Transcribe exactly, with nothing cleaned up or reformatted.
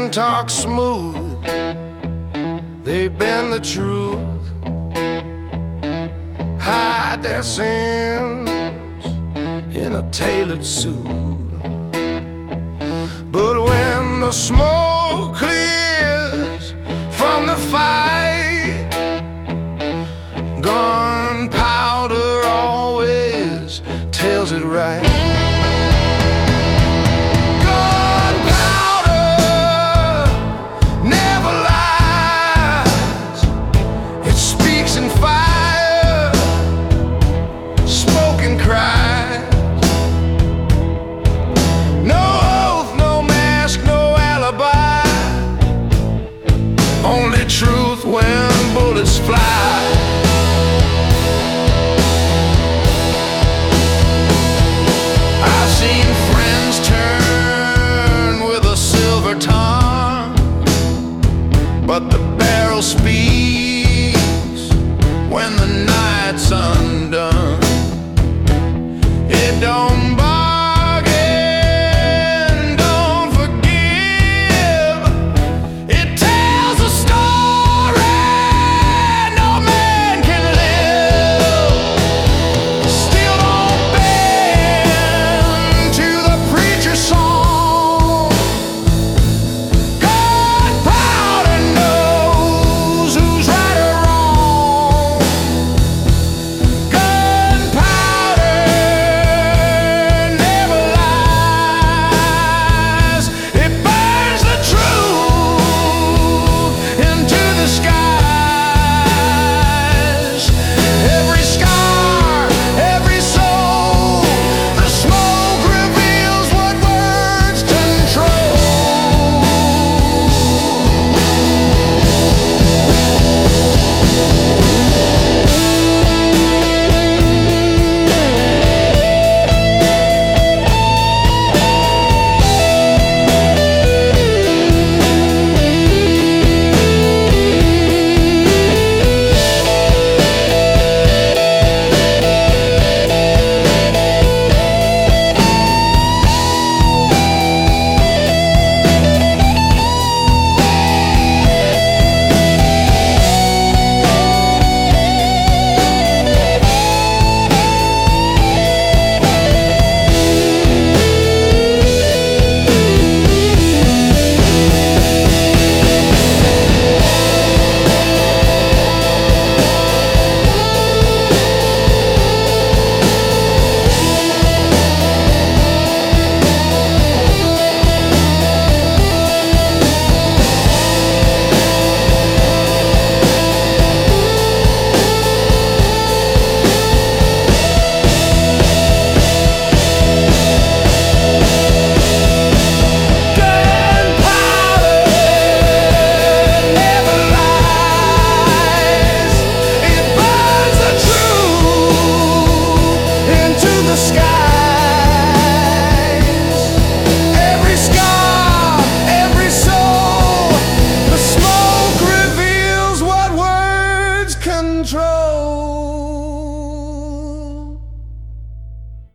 men talk smooth, they bend the truth, hide their sins in a tailored suit. But when the smoke clears from the fight, gunpowder always tells it right. Only truth when bullets fly. I've seen friends turn with a silver tongue, but the barrel speaks